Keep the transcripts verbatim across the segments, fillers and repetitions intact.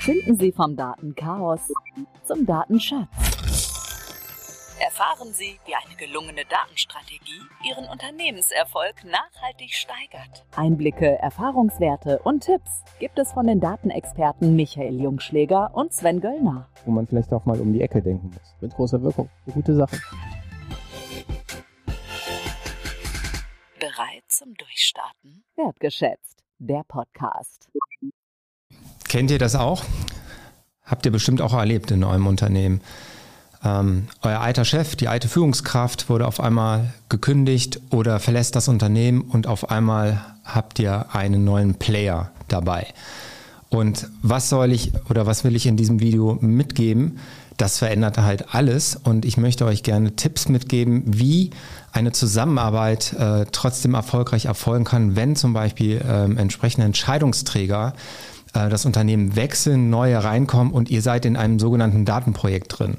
Finden Sie vom Datenchaos zum Datenschatz. Erfahren Sie, wie eine gelungene Datenstrategie Ihren Unternehmenserfolg nachhaltig steigert. Einblicke, Erfahrungswerte und Tipps gibt es von den Datenexperten Michael Jungschläger und Sven Göllner. Wo man vielleicht auch mal um die Ecke denken muss. Mit großer Wirkung. Eine gute Sache. Bereit zum Durchstarten? Wertgeschätzt, der Podcast. Kennt ihr das auch? Habt ihr bestimmt auch erlebt in eurem Unternehmen. Ähm, euer alter Chef, die alte Führungskraft wurde auf einmal gekündigt oder verlässt das Unternehmen und auf einmal habt ihr einen neuen Player dabei. Und was soll ich oder was will ich in diesem Video mitgeben? Das verändert halt alles und ich möchte euch gerne Tipps mitgeben, wie eine Zusammenarbeit äh, trotzdem erfolgreich erfolgen kann, wenn zum Beispiel ähm, entsprechende Entscheidungsträger äh, das Unternehmen wechseln, neue reinkommen und ihr seid in einem sogenannten Datenprojekt drin.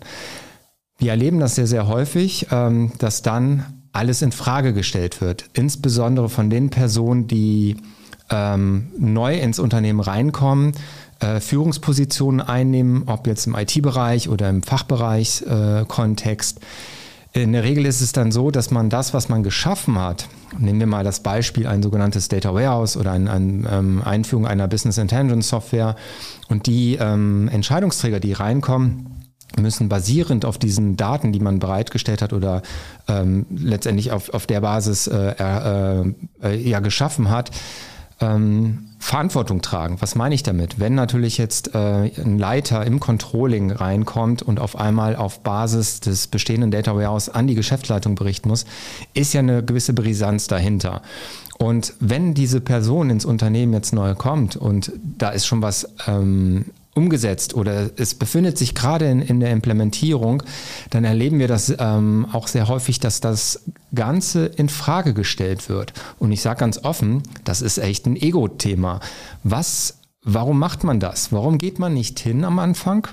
Wir erleben das sehr, sehr häufig, ähm, dass dann alles in Frage gestellt wird, insbesondere von den Personen, die ähm, neu ins Unternehmen reinkommen, Führungspositionen einnehmen, ob jetzt im I T-Bereich oder im Fachbereich-Kontext. Äh, In der Regel ist es dann so, dass man das, was man geschaffen hat, nehmen wir mal das Beispiel, ein sogenanntes Data Warehouse oder eine ein, ähm, Einführung einer Business Intelligence Software und die ähm, Entscheidungsträger, die reinkommen, müssen basierend auf diesen Daten, die man bereitgestellt hat oder ähm, letztendlich auf, auf der Basis äh, äh, äh, ja geschaffen hat, ähm, Verantwortung tragen. Was meine ich damit? Wenn natürlich jetzt äh, ein Leiter im Controlling reinkommt und auf einmal auf Basis des bestehenden Data Warehouse an die Geschäftsleitung berichten muss, ist ja eine gewisse Brisanz dahinter. Und wenn diese Person ins Unternehmen jetzt neu kommt und da ist schon was ähm, umgesetzt oder es befindet sich gerade in, in der Implementierung, dann erleben wir das ähm, auch sehr häufig, dass das Ganze in Frage gestellt wird. Und ich sage ganz offen, das ist echt ein Ego-Thema. Was, warum macht man das? Warum geht man nicht hin am Anfang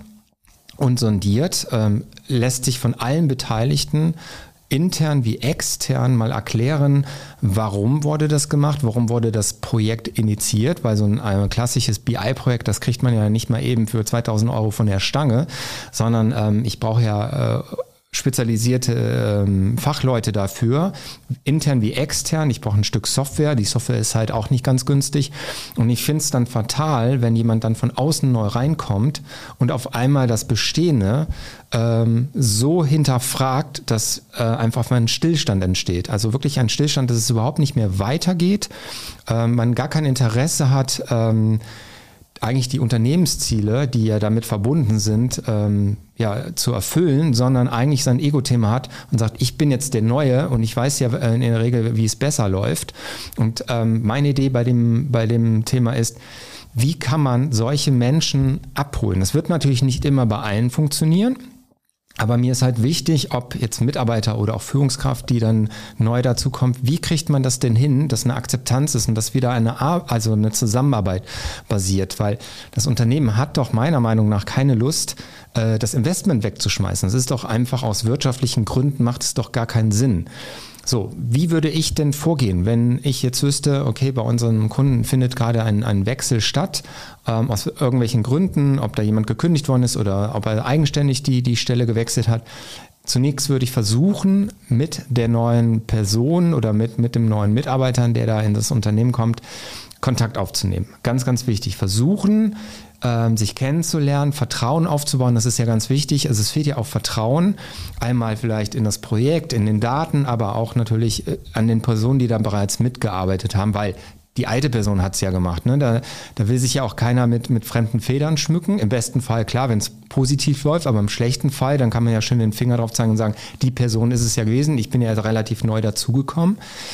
und sondiert, ähm, lässt sich von allen Beteiligten intern wie extern mal erklären, warum wurde das gemacht, warum wurde das Projekt initiiert, weil so ein, ein klassisches B I-Projekt, das kriegt man ja nicht mal eben für zweitausend Euro von der Stange, sondern ähm, ich brauche ja äh, spezialisierte ähm, Fachleute dafür, intern wie extern. Ich brauche ein Stück Software. Die Software ist halt auch nicht ganz günstig. Und ich finde es dann fatal, wenn jemand dann von außen neu reinkommt und auf einmal das Bestehende ähm, so hinterfragt, dass äh, einfach mal ein Stillstand entsteht. Also wirklich ein Stillstand, dass es überhaupt nicht mehr weitergeht. Ähm, man gar kein Interesse hat, ähm, eigentlich die Unternehmensziele, die ja damit verbunden sind, ähm, ja, zu erfüllen, sondern eigentlich sein Ego-Thema hat und sagt, ich bin jetzt der Neue und ich weiß ja in der Regel, wie es besser läuft. Und ähm, meine Idee bei dem, bei dem Thema ist, wie kann man solche Menschen abholen? Das wird natürlich nicht immer bei allen funktionieren. Aber mir ist halt wichtig, ob jetzt Mitarbeiter oder auch Führungskraft, die dann neu dazu kommt, wie kriegt man das denn hin, dass eine Akzeptanz ist und dass wieder eine, Ar- also eine Zusammenarbeit basiert, weil das Unternehmen hat doch meiner Meinung nach keine Lust, äh, das Investment wegzuschmeißen. Das ist doch einfach aus wirtschaftlichen Gründen, macht es doch gar keinen Sinn. So, wie würde ich denn vorgehen, wenn ich jetzt wüsste, okay, bei unseren Kunden findet gerade ein, ein Wechsel statt, ähm, aus irgendwelchen Gründen, ob da jemand gekündigt worden ist oder ob er eigenständig die, die Stelle gewechselt hat. Zunächst würde ich versuchen, mit der neuen Person oder mit, mit dem neuen Mitarbeiter, der da in das Unternehmen kommt, Kontakt aufzunehmen. Ganz, ganz wichtig. Versuchen, ähm, sich kennenzulernen, Vertrauen aufzubauen, das ist ja ganz wichtig. Also es fehlt ja auch Vertrauen, einmal vielleicht in das Projekt, in den Daten, aber auch natürlich äh, an den Personen, die da bereits mitgearbeitet haben, weil die alte Person hat es ja gemacht. Ne? Da, da will sich ja auch keiner mit, mit fremden Federn schmücken. Im besten Fall, klar, wenn es positiv läuft, aber im schlechten Fall, dann kann man ja schön den Finger drauf zeigen und sagen, die Person ist es ja gewesen, ich bin ja relativ neu dazugekommen.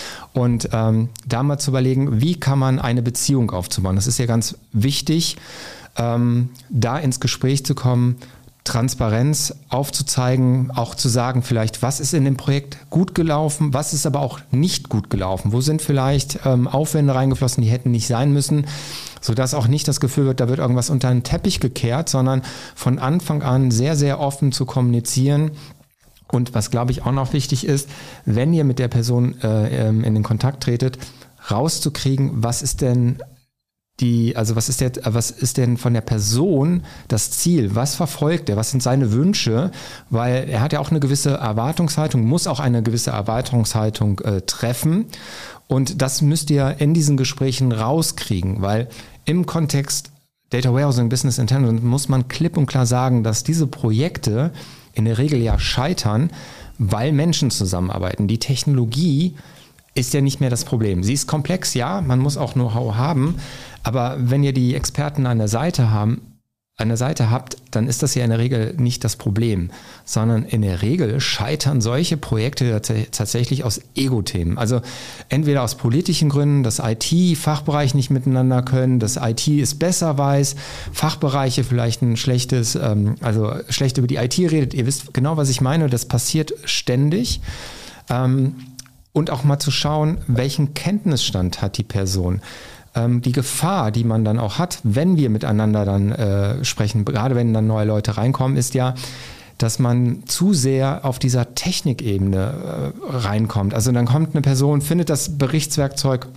Und ähm, da mal zu überlegen, wie kann man eine Beziehung aufzubauen. Das ist ja ganz wichtig, ähm, da ins Gespräch zu kommen, Transparenz aufzuzeigen, auch zu sagen vielleicht, was ist in dem Projekt gut gelaufen, was ist aber auch nicht gut gelaufen, wo sind vielleicht ähm, Aufwände reingeflossen, die hätten nicht sein müssen, sodass auch nicht das Gefühl wird, da wird irgendwas unter den Teppich gekehrt, sondern von Anfang an sehr, sehr offen zu kommunizieren. Und was, glaube ich, auch noch wichtig ist, wenn ihr mit der Person äh, in den Kontakt tretet, rauszukriegen, was ist denn die, also was ist der, was ist denn von der Person das Ziel? Was verfolgt er? Was sind seine Wünsche? Weil er hat ja auch eine gewisse Erwartungshaltung, muss auch eine gewisse Erwartungshaltung äh, treffen. Und das müsst ihr in diesen Gesprächen rauskriegen, weil im Kontext Data Warehousing, Business Intelligence muss man klipp und klar sagen, dass diese Projekte in der Regel ja scheitern, weil Menschen zusammenarbeiten. Die Technologie ist ja nicht mehr das Problem. Sie ist komplex, ja, man muss auch Know-how haben, aber wenn ihr die Experten an der Seite haben, an der Seite habt, dann ist das ja in der Regel nicht das Problem, sondern in der Regel scheitern solche Projekte tatsächlich aus Ego-Themen. Also entweder aus politischen Gründen, dass I T-Fachbereich nicht miteinander können, dass I T es besser weiß, Fachbereiche vielleicht ein schlechtes, also schlecht über die I T redet. Ihr wisst genau, was ich meine, das passiert ständig. Und auch mal zu schauen, welchen Kenntnisstand hat die Person. Die Gefahr, die man dann auch hat, wenn wir miteinander dann äh, sprechen, gerade wenn dann neue Leute reinkommen, ist ja, dass man zu sehr auf dieser Technikebene äh, reinkommt. Also dann kommt eine Person, findet das Berichtswerkzeug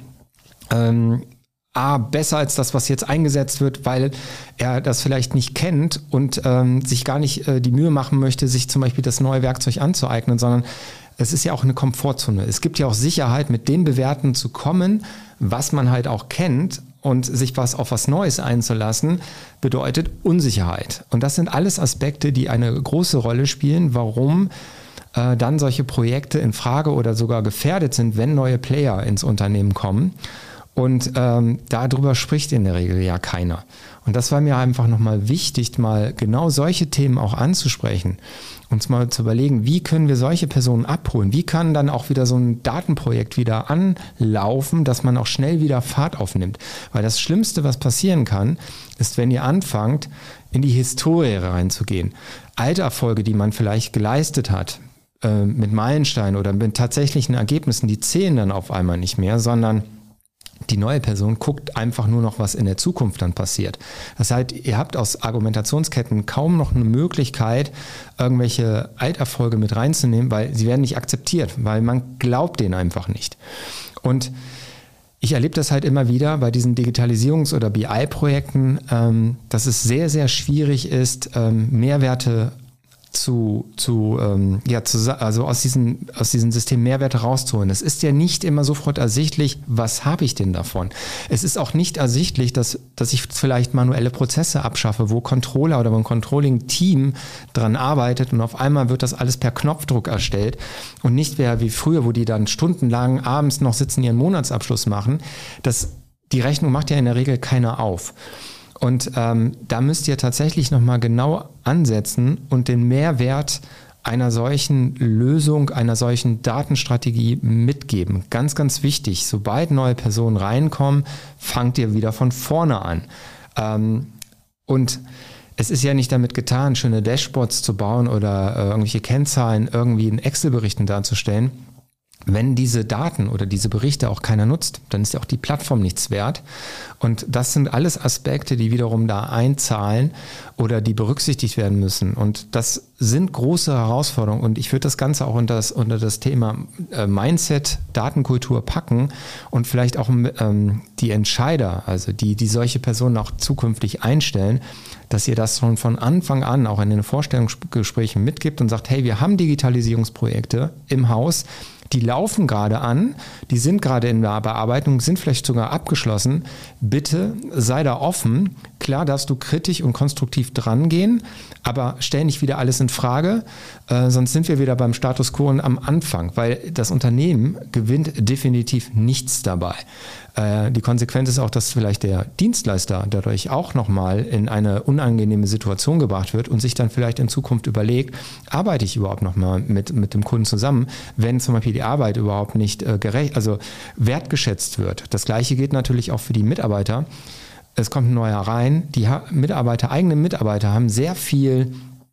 ähm, A, besser als das, was jetzt eingesetzt wird, weil er das vielleicht nicht kennt und ähm, sich gar nicht äh, die Mühe machen möchte, sich zum Beispiel das neue Werkzeug anzueignen, sondern es ist ja auch eine Komfortzone. Es gibt ja auch Sicherheit, mit dem Bewerten zu kommen, was man halt auch kennt, und sich was auf was Neues einzulassen, bedeutet Unsicherheit. Und das sind alles Aspekte, die eine große Rolle spielen, warum äh, dann solche Projekte in Frage oder sogar gefährdet sind, wenn neue Player ins Unternehmen kommen. Und ähm, darüber spricht in der Regel ja keiner. Und das war mir einfach nochmal wichtig, mal genau solche Themen auch anzusprechen. Uns mal zu überlegen, wie können wir solche Personen abholen? Wie kann dann auch wieder so ein Datenprojekt wieder anlaufen, dass man auch schnell wieder Fahrt aufnimmt? Weil das Schlimmste, was passieren kann, ist, wenn ihr anfangt, in die Historie reinzugehen. Alte Erfolge, die man vielleicht geleistet hat, äh, mit Meilensteinen oder mit tatsächlichen Ergebnissen, die zählen dann auf einmal nicht mehr, sondern die neue Person guckt einfach nur noch, was in der Zukunft dann passiert. Das heißt, ihr habt aus Argumentationsketten kaum noch eine Möglichkeit, irgendwelche Alterfolge mit reinzunehmen, weil sie werden nicht akzeptiert, weil man glaubt denen einfach nicht. Und ich erlebe das halt immer wieder bei diesen Digitalisierungs- oder B I-Projekten, ähm, dass es sehr, sehr schwierig ist, ähm, Mehrwerte zu, zu, ähm, ja, zu, also aus diesem, aus diesem System Mehrwerte rauszuholen. Es ist ja nicht immer sofort ersichtlich, was habe ich denn davon? Es ist auch nicht ersichtlich, dass, dass ich vielleicht manuelle Prozesse abschaffe, wo Controller oder wo ein Controlling-Team dran arbeitet und auf einmal wird das alles per Knopfdruck erstellt und nicht mehr wie früher, wo die dann stundenlang abends noch sitzen, ihren Monatsabschluss machen. Das, die Rechnung macht ja in der Regel keiner auf. Und ähm, da müsst ihr tatsächlich nochmal genau ansetzen und den Mehrwert einer solchen Lösung, einer solchen Datenstrategie mitgeben. Ganz, ganz wichtig. Sobald neue Personen reinkommen, fangt ihr wieder von vorne an. Ähm, und es ist ja nicht damit getan, schöne Dashboards zu bauen oder äh, irgendwelche Kennzahlen irgendwie in Excel-Berichten darzustellen. Wenn diese Daten oder diese Berichte auch keiner nutzt, dann ist ja auch die Plattform nichts wert. Und das sind alles Aspekte, die wiederum da einzahlen oder die berücksichtigt werden müssen. Und das sind große Herausforderungen. Und ich würde das Ganze auch unter das, unter das Thema Mindset, Datenkultur packen und vielleicht auch ähm, die Entscheider, also die, die solche Personen auch zukünftig einstellen, dass ihr das schon von Anfang an auch in den Vorstellungsgesprächen mitgibt und sagt, hey, wir haben Digitalisierungsprojekte im Haus, die laufen gerade an, die sind gerade in der Bearbeitung, sind vielleicht sogar abgeschlossen. Bitte sei da offen. Klar darfst du kritisch und konstruktiv drangehen, aber stell nicht wieder alles in Frage, äh, sonst sind wir wieder beim Status quo und am Anfang, weil das Unternehmen gewinnt definitiv nichts dabei. Äh, die Konsequenz ist auch, dass vielleicht der Dienstleister dadurch auch nochmal in eine unangenehme Situation gebracht wird und sich dann vielleicht in Zukunft überlegt, arbeite ich überhaupt nochmal mit, mit dem Kunden zusammen, wenn zum Beispiel die Arbeit überhaupt nicht äh, gerecht, also wertgeschätzt wird. Das Gleiche gilt natürlich auch für die Mitarbeiter. Es kommt ein neuer rein, die ha- Mitarbeiter, eigene Mitarbeiter haben sehr viel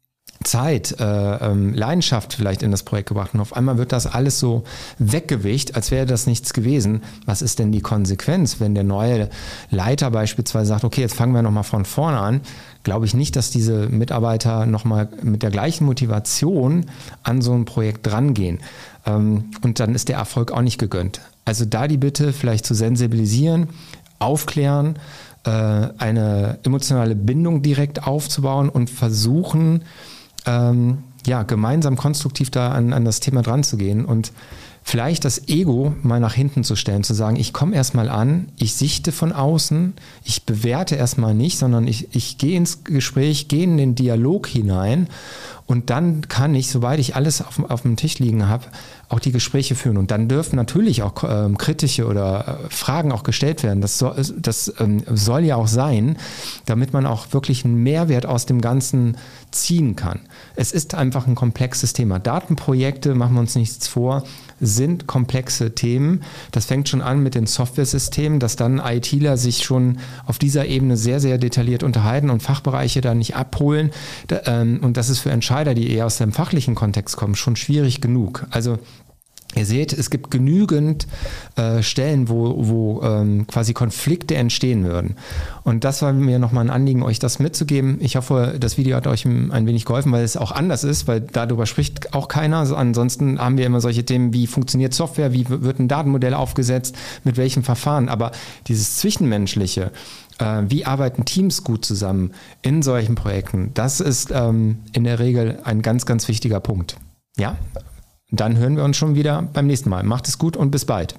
Zeit, äh, ähm, Leidenschaft vielleicht in das Projekt gebracht und auf einmal wird das alles so weggewischt, als wäre das nichts gewesen. Was ist denn die Konsequenz, wenn der neue Leiter beispielsweise sagt, okay, jetzt fangen wir nochmal von vorne an? Glaube ich nicht, dass diese Mitarbeiter nochmal mit der gleichen Motivation an so ein Projekt drangehen. Ähm, und dann ist der Erfolg auch nicht gegönnt. Also da die Bitte vielleicht zu sensibilisieren, aufklären, äh, eine emotionale Bindung direkt aufzubauen und versuchen, ähm, ja, gemeinsam konstruktiv da an, an das Thema dran zu gehen und vielleicht das Ego mal nach hinten zu stellen, zu sagen, ich komme erstmal an, ich sichte von außen, ich bewerte erstmal nicht, sondern ich, ich gehe ins Gespräch, gehe in den Dialog hinein und dann kann ich, sobald ich alles auf, auf dem Tisch liegen habe, auch die Gespräche führen. Und dann dürfen natürlich auch ähm, kritische oder äh, Fragen auch gestellt werden. Das, soll, das ähm, soll ja auch sein, damit man auch wirklich einen Mehrwert aus dem Ganzen ziehen kann. Es ist einfach ein komplexes Thema. Datenprojekte, machen wir uns nichts vor, sind komplexe Themen. Das fängt schon an mit den Softwaresystemen, dass dann ITler sich schon auf dieser Ebene sehr, sehr detailliert unterhalten und Fachbereiche da nicht abholen. Da, ähm, und das ist für Entscheider, die eher aus dem fachlichen Kontext kommen, schon schwierig genug. Also ihr seht, es gibt genügend äh, Stellen, wo, wo ähm, quasi Konflikte entstehen würden. Und das war mir nochmal ein Anliegen, euch das mitzugeben. Ich hoffe, das Video hat euch ein wenig geholfen, weil es auch anders ist, weil darüber spricht auch keiner. Also ansonsten haben wir immer solche Themen, wie funktioniert Software, wie wird ein Datenmodell aufgesetzt, mit welchem Verfahren. Aber dieses Zwischenmenschliche, äh, wie arbeiten Teams gut zusammen in solchen Projekten, das ist ähm, in der Regel ein ganz, ganz wichtiger Punkt. Ja? Dann hören wir uns schon wieder beim nächsten Mal. Macht es gut und bis bald.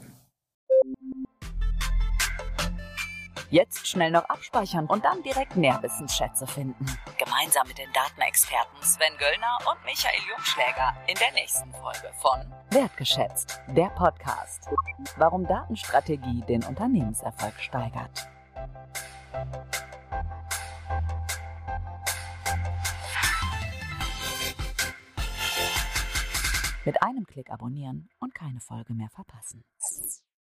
Jetzt schnell noch abspeichern und dann direkt Nährwissensschätze finden. Gemeinsam mit den Datenexperten Sven Göllner und Michael Jungschläger in der nächsten Folge von Wertgeschätzt, der Podcast. Warum Datenstrategie den Unternehmenserfolg steigert. Mit einem Klick abonnieren und keine Folge mehr verpassen.